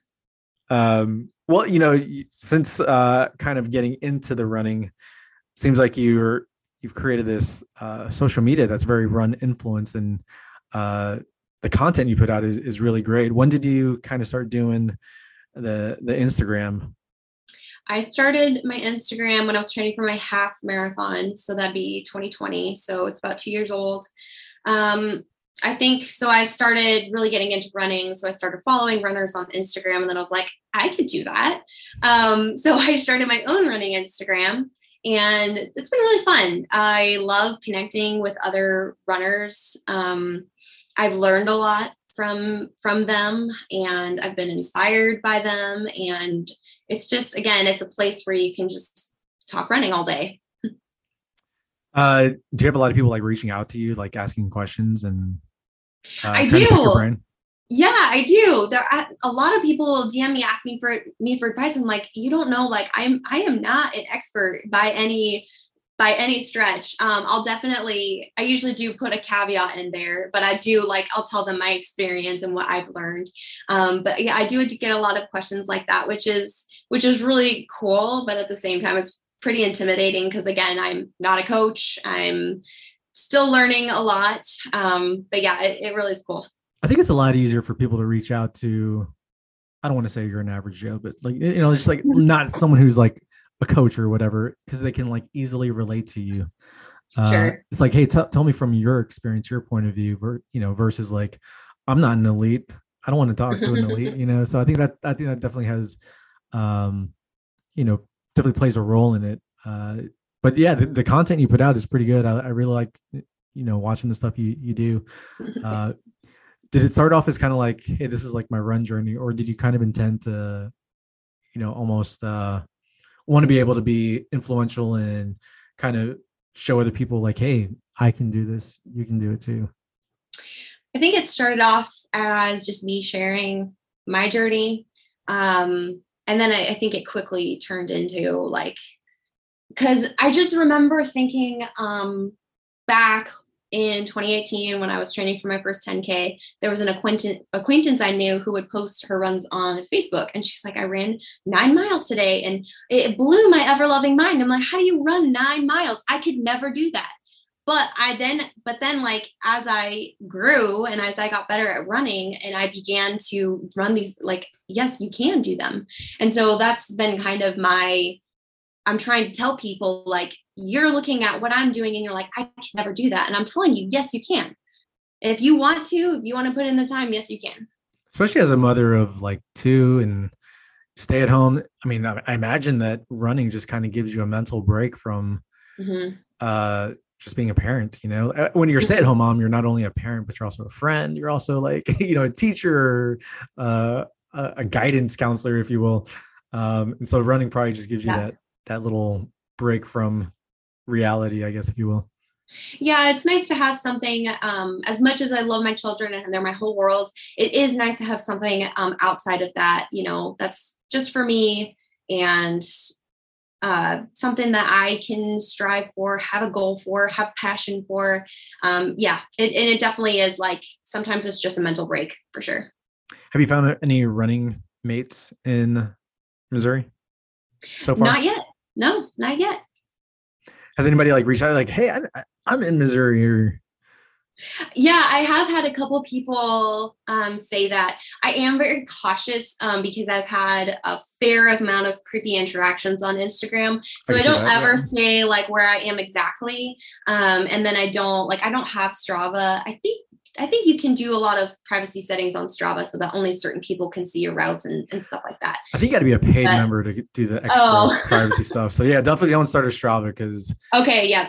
Speaker 1: Um, well, you know, since uh, kind of getting into the running, seems like you're, you've created this uh, social media that's very run influenced, and uh, the content you put out is, is really great. When did you kind of start doing the, the Instagram?
Speaker 3: I started my Instagram when I was training for my half marathon. So that'd be twenty twenty. So it's about two years old. Um, I think, so I started really getting into running. So I started following runners on Instagram, and then I was like, I could do that. Um, so I started my own running Instagram, and it's been really fun. I love connecting with other runners. Um, I've learned a lot from, from them, and I've been inspired by them. And it's just, again, it's a place where you can just talk running all day.
Speaker 1: Uh, do you have a lot of people like reaching out to you, like asking questions and uh,
Speaker 3: I do. Yeah, I do. There, I, a lot of people D M me asking for me for advice. I'm like, you don't know, like I'm, I am not an expert by any, by any stretch. Um, I'll definitely, I usually do put a caveat in there, but I do like, I'll tell them my experience and what I've learned. Um, but yeah, I do get a lot of questions like that, which is, which is really cool. But at the same time, it's pretty intimidating because again, I'm not a coach. I'm still learning a lot. Um, but yeah, it, it really is cool.
Speaker 1: I think it's a lot easier for people to reach out to. I don't want to say you're an average Joe, but like, you know, just like not someone who's like a coach or whatever, because they can like easily relate to you. Uh,
Speaker 3: Sure.
Speaker 1: It's like, hey, t- tell me from your experience, your point of view, ver- you know, versus like, I'm not an elite. I don't want to talk to an elite, you know? So I think that, I think that definitely has, um, you know, definitely plays a role in it. Uh, but yeah, the, the content you put out is pretty good. I, I really like, you know, watching the stuff you, you do. Uh, did it start off as kind of like, hey, this is like my run journey, or did you kind of intend to, you know, almost uh, want to be able to be influential and kind of show other people like, hey, I can do this, you can do it too?
Speaker 3: I think it started off as just me sharing my journey. Um, and then I, I think it quickly turned into like, because I just remember thinking um, back in twenty eighteen when I was training for my first ten K, there was an acquaintance acquaintance I knew who would post her runs on Facebook. And she's like, I ran nine miles today. And it blew my ever loving mind. I'm like, how do you run nine miles? I could never do that. But I then, but then like, as I grew and as I got better at running and I began to run these, like, yes, you can do them. And so that's been kind of my, I'm trying to tell people like, you're looking at what I'm doing and you're like, I can never do that. And I'm telling you, yes, you can. If you want to, if you want to put in the time, yes, you can.
Speaker 1: Especially as a mother of like two and stay at home. I mean, I, I imagine that running just kind of gives you a mental break from mm-hmm. uh, just being a parent, you know, when you're a stay at home mom, you're not only a parent, but you're also a friend. You're also like, you know, a teacher, uh, a, a guidance counselor, if you will. Um, and so running probably just gives you yeah. that, that little break from reality, I guess, if you will.
Speaker 3: Yeah, it's nice to have something, um, as much as I love my children and they're my whole world, it is nice to have something um, outside of that, you know, that's just for me and uh, something that I can strive for, have a goal for, have passion for. Um, yeah, it, and it definitely is like, sometimes it's just a mental break for sure.
Speaker 1: Have you found any running mates in Missouri so far?
Speaker 3: Not yet. No, not yet.
Speaker 1: Has anybody like reached out like, hey, I'm, I'm in Missouri? Or...
Speaker 3: Yeah, I have had a couple people um, say that. I am very cautious um, because I've had a fair amount of creepy interactions on Instagram. So I, I don't that, ever yeah. say like where I am exactly. Um, and then I don't like, I don't have Strava. I think I think you can do a lot of privacy settings on Strava so that only certain people can see your routes and, and stuff like that.
Speaker 1: I think you got to be a paid but, member to do the extra oh. privacy stuff. So yeah, definitely don't start a Strava because.
Speaker 3: Okay. Yeah.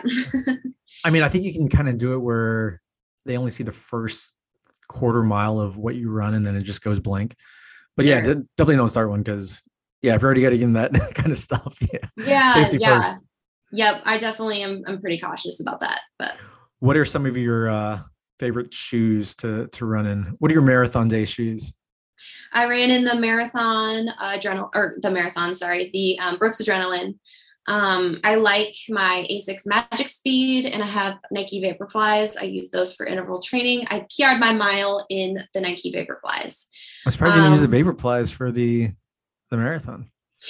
Speaker 1: I mean, I think you can kind of do it where they only see the first quarter mile of what you run and then it just goes blank. But yeah, sure. definitely don't start one because yeah, if you're already getting that kind of stuff. Yeah.
Speaker 3: Yeah. Safety yeah. first. Yep. I definitely am. I'm pretty cautious about that. But
Speaker 1: what are some of your, uh, favorite shoes to to run in? What are your marathon day shoes?
Speaker 3: I ran in the marathon uh, adrenal or the marathon, sorry, the um, Brooks Adrenaline. Um, I like my Asics Magic Speed and I have Nike Vaporflies. I use those for interval training. I P R'd my mile in the Nike Vaporflies.
Speaker 1: I was surprised you didn't use the Vaporflies for the the marathon.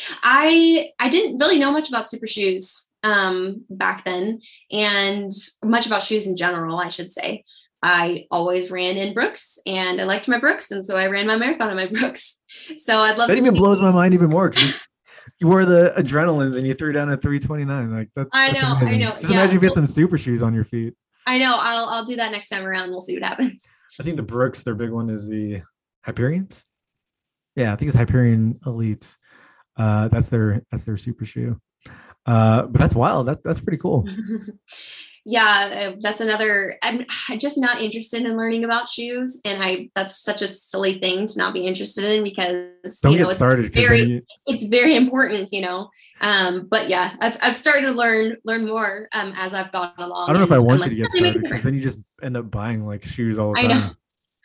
Speaker 3: I I didn't really know much about super shoes um, back then and much about shoes in general, I should say. I always ran in Brooks and I liked my Brooks. And so I ran my marathon in my Brooks. So I'd love
Speaker 1: that
Speaker 3: to
Speaker 1: even
Speaker 3: see-
Speaker 1: blows my mind even more. You, you wore the Adrenalines and you threw down at three twenty-nine. Like that's,
Speaker 3: I
Speaker 1: that's
Speaker 3: know,
Speaker 1: amazing.
Speaker 3: I know.
Speaker 1: Just
Speaker 3: yeah.
Speaker 1: imagine if you had some super shoes on your feet.
Speaker 3: I know. I'll, I'll do that next time around. We'll see what happens.
Speaker 1: I think the Brooks, their big one is the Hyperions. Yeah. I think it's Hyperion Elites. Uh, that's their, that's their super shoe. Uh, but that's wild. That, that's pretty cool.
Speaker 3: Yeah, that's another, I'm, I'm just not interested in learning about shoes. And I, that's such a silly thing to not be interested in because,
Speaker 1: Don't
Speaker 3: you know,
Speaker 1: get started,
Speaker 3: it's very,
Speaker 1: you...
Speaker 3: it's very important, you know? Um, but yeah, I've, I've started to learn, learn more um, as I've gone along.
Speaker 1: I don't know if I want you like, to get started because then you just end up buying like shoes all the time.
Speaker 3: I know.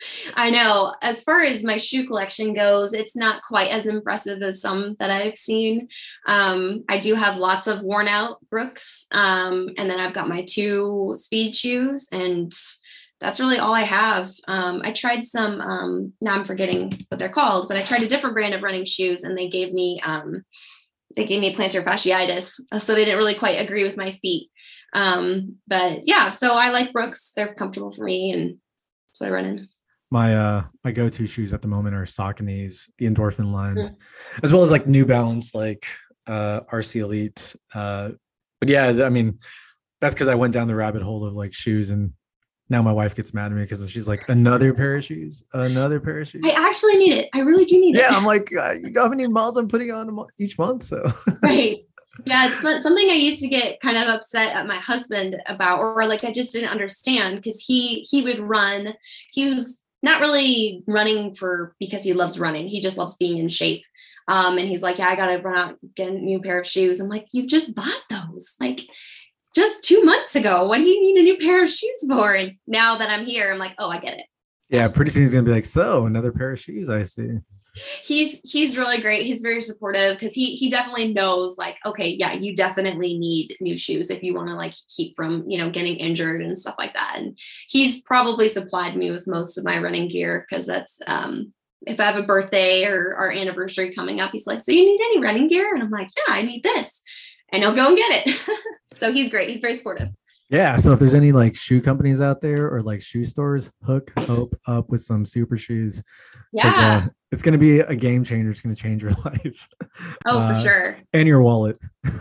Speaker 3: I know. As far as my shoe collection goes, it's not quite as impressive as some that I've seen. Um, I do have lots of worn out Brooks. Um, and then I've got my two speed shoes, and that's really all I have. Um, I tried some, um, now I'm forgetting what they're called, but I tried a different brand of running shoes, and they gave me, um, they gave me plantar fasciitis. So they didn't really quite agree with my feet. Um, but yeah, so I like Brooks. They're comfortable for me, and that's what I run in.
Speaker 1: My uh my go-to shoes at the moment are Saucony's, the Endorphin line, mm. as well as like New Balance, like uh R C Elite. Uh, but yeah, I mean, that's because I went down the rabbit hole of like shoes, and now my wife gets mad at me because she's like, another pair of shoes, another pair of shoes.
Speaker 3: I actually need it. I really do need
Speaker 1: yeah,
Speaker 3: it.
Speaker 1: Yeah, I'm like, uh, you know how many miles I'm putting on each month, so
Speaker 3: right. Yeah, it's something I used to get kind of upset at my husband about, or like I just didn't understand, because he he would run. He was not really running for because he loves running. He just loves being in shape. Um, and he's like, yeah, I got to run out, get a new pair of shoes. I'm like, you just bought those like just two months ago. What do you need a new pair of shoes for? And now that I'm here, I'm like, oh, I get it.
Speaker 1: Yeah, pretty soon he's going to be like, so another pair of shoes, I see.
Speaker 3: He's he's really great. He's very supportive, because he he definitely knows like, okay, yeah, you definitely need new shoes if you want to like keep from, you know, getting injured and stuff like that. And he's probably supplied me with most of my running gear, because that's um if I have a birthday or our anniversary coming up, he's like, so you need any running gear? And I'm like, yeah, I need this. And he'll go and get it. So he's great. He's very supportive.
Speaker 1: Yeah. So if there's any like shoe companies out there or like shoe stores, hook Hope up with some super shoes.
Speaker 3: Yeah.
Speaker 1: Uh, it's going to be a game changer. It's going to change your life.
Speaker 3: Oh,
Speaker 1: uh,
Speaker 3: for sure.
Speaker 1: And your wallet.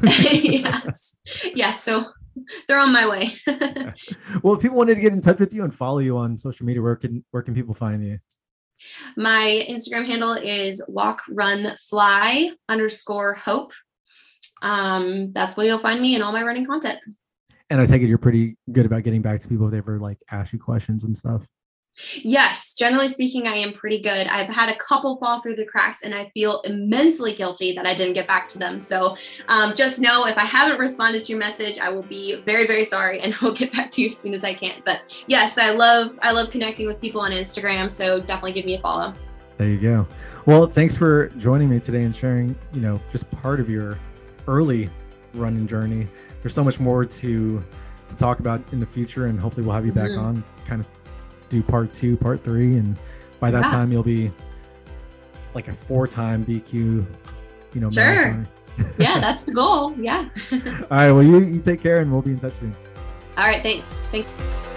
Speaker 3: Yes. Yes. So they're on my way.
Speaker 1: Well, if people wanted to get in touch with you and follow you on social media, where can, where can people find you?
Speaker 3: My Instagram handle is walk, run, fly underscore hope. Um, that's where you'll find me and all my running content.
Speaker 1: And I take it you're pretty good about getting back to people if they ever like ask you questions and stuff.
Speaker 3: Yes, generally speaking, I am pretty good. I've had a couple fall through the cracks, and I feel immensely guilty that I didn't get back to them. So um, just know if I haven't responded to your message, I will be very, very sorry, and I'll get back to you as soon as I can. But yes, I love I love connecting with people on Instagram. So definitely give me a follow.
Speaker 1: There you go. Well, thanks for joining me today and sharing, you know, just part of your early running journey. There's so much more to to talk about in the future, and hopefully we'll have you back mm-hmm. on, kind of do part two, part three, and by that yeah. time you'll be like a four-time B Q, you know.
Speaker 3: Sure. Yeah, that's the goal. Yeah.
Speaker 1: All right. Well, you you take care, and we'll be in touch soon.
Speaker 3: All right. Thanks. Thanks.